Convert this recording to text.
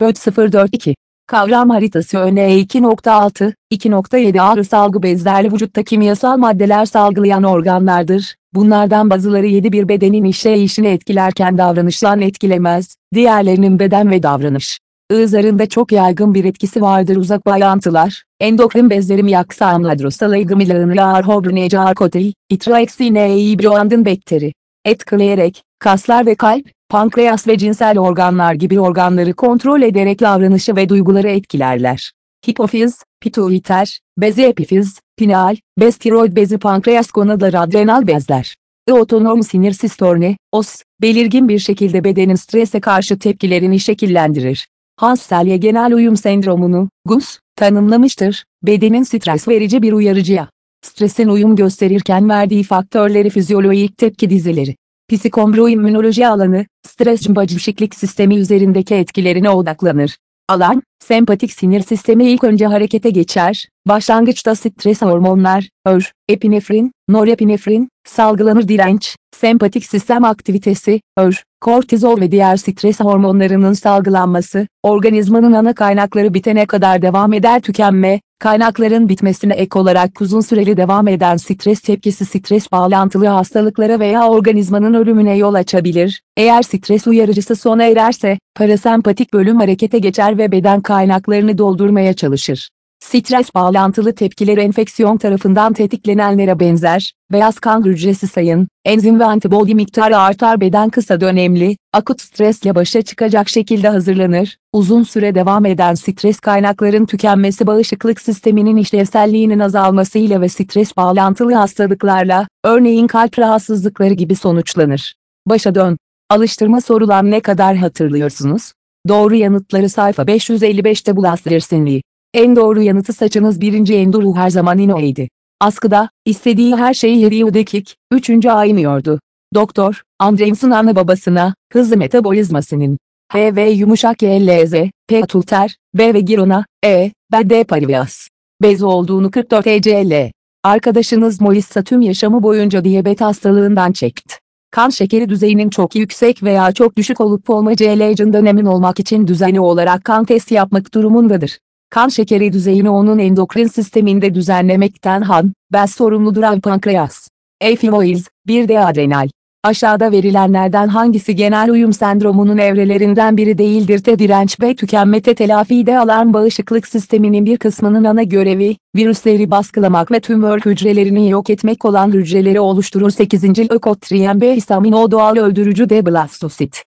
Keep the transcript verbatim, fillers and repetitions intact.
Böt sıfır dört iki. Kavram haritası Ö N iki nokta altı, iki nokta yedi Ağrı salgı bezleri vücutta kimyasal maddeler salgılayan organlardır. Bunlardan bazıları yedi bir bedenin işleyişini etkilerken davranışlarını etkilemez, diğerlerinin beden ve davranış ızarında çok yaygın bir etkisi vardır. Uzak bağlantılar, endokrin bezlerim yaksam ladrosalaygımılanlar hobrineci kotil, itraeksineyi broandın bakteri, etkileyerek, kaslar ve kalp, pankreas ve cinsel organlar gibi organları kontrol ederek davranışı ve duyguları etkilerler. Hipofiz, pituiter, bezi epifiz, pineal, bez tiroid bezi pankreas konuları adrenal bezler. Otonom sinir sistemi, O S, belirgin bir şekilde bedenin strese karşı tepkilerini şekillendirir. Hans-Selye genel uyum sendromunu, G U S, tanımlamıştır. Bedenin stres verici bir uyarıcıya, stresin uyum gösterirken verdiği faktörleri fizyolojik tepki dizileri. Psikombroimmünoloji alanı, stres bağışıklık sistemi üzerindeki etkilerine odaklanır. Alan, sempatik sinir sistemi ilk önce harekete geçer, başlangıçta stres hormonlar, Ö R, epinefrin, norepinefrin, salgılanır direnç, sempatik sistem aktivitesi, Ö R, kortizol ve diğer stres hormonlarının salgılanması, organizmanın ana kaynakları bitene kadar devam eder tükenme, kaynakların bitmesine ek olarak uzun süreli devam eden stres tepkisi stres bağlantılı hastalıklara veya organizmanın ölümüne yol açabilir. Eğer stres uyarıcısı sona ererse, parasempatik bölüm harekete geçer ve beden kaynaklarını doldurmaya çalışır. Stres bağlantılı tepkiler enfeksiyon tarafından tetiklenenlere benzer, beyaz kan hücresi sayın, enzim ve antibody miktarı artar beden kısa dönemli, akut stresle başa çıkacak şekilde hazırlanır, uzun süre devam eden stres kaynakların tükenmesi bağışıklık sisteminin işlevselliğinin azalmasıyla ve stres bağlantılı hastalıklarla, örneğin kalp rahatsızlıkları gibi sonuçlanır. Başa dön. Alıştırma sorulan ne kadar hatırlıyorsunuz? Doğru yanıtları sayfa beş yüz elli beşte bulabilirsiniz. En doğru yanıtı saçınız birinci Enduru her zaman inoeydi. Askıda, istediği her şeyi yediği dakik, üçüncü aynıyordu. Doktor, Andreas'ın anne babasına, hızlı metabolizmasının, H ve yumuşak Y L Z, P Tulter, B ve Girona, E, B D Parivas, bez olduğunu kırk dört E C L. Arkadaşınız Melissa tüm yaşamı boyunca diyabet hastalığından çekti. Kan şekeri düzeyinin çok yüksek veya çok düşük olup olmayacağından emin olmak için düzenli olarak kan testi yapmak durumundadır. Kan şekeri düzeyini onun endokrin sisteminde düzenlemekten han, bez sorumludur pankreas. Efivoiz, bir de adrenal. Aşağıda verilenlerden hangisi genel uyum sendromunun evrelerinden biri değildir? T direnç ve tükenme T telafide alarm bağışıklık sisteminin bir kısmının ana görevi, virüsleri baskılamak ve tümör hücrelerini yok etmek olan hücreleri oluşturur. sekizinci Lökotriyen B histamin o doğal öldürücü D blastosit.